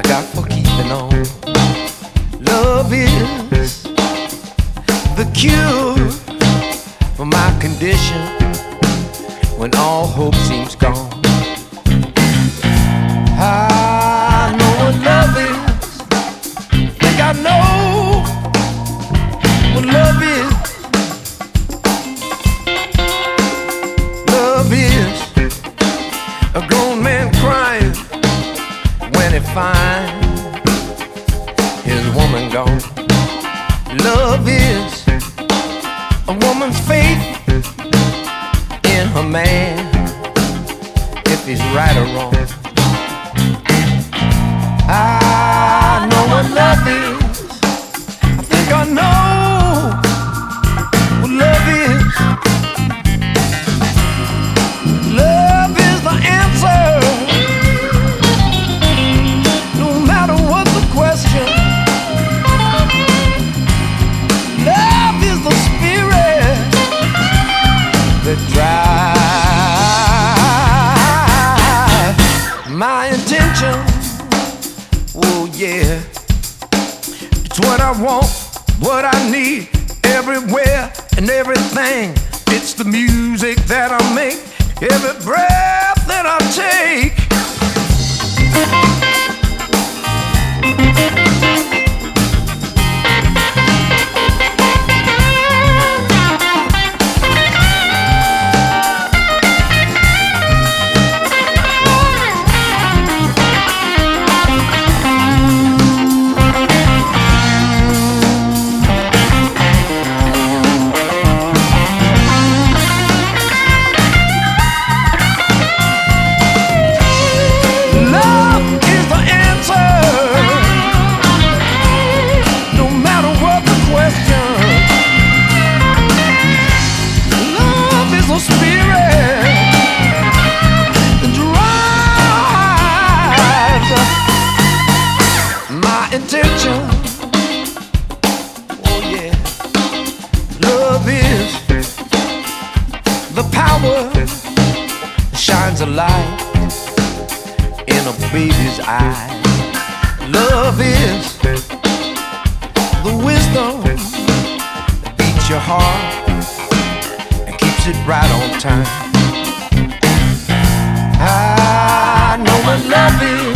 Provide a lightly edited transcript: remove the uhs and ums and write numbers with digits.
got for keeping on. Love is the cure for my condition when all hope seems gone. I know what love is. Think I know what love is. Love is a grown man crying when he finds his woman gone. Love is a woman's faith in her man, if he's right or wrong. I know what love is. I think I know what love is. Love is the answer, no matter what the question. Love is the spirit that drives my intention. Oh yeah, it's what I want, what I need, everywhere and everything. It's the music that I make, every breath that I take. Intention. Oh yeah, love is the power that shines a light in a baby's eyes. Love is the wisdom that beats your heart and keeps it right on time. I know what love is.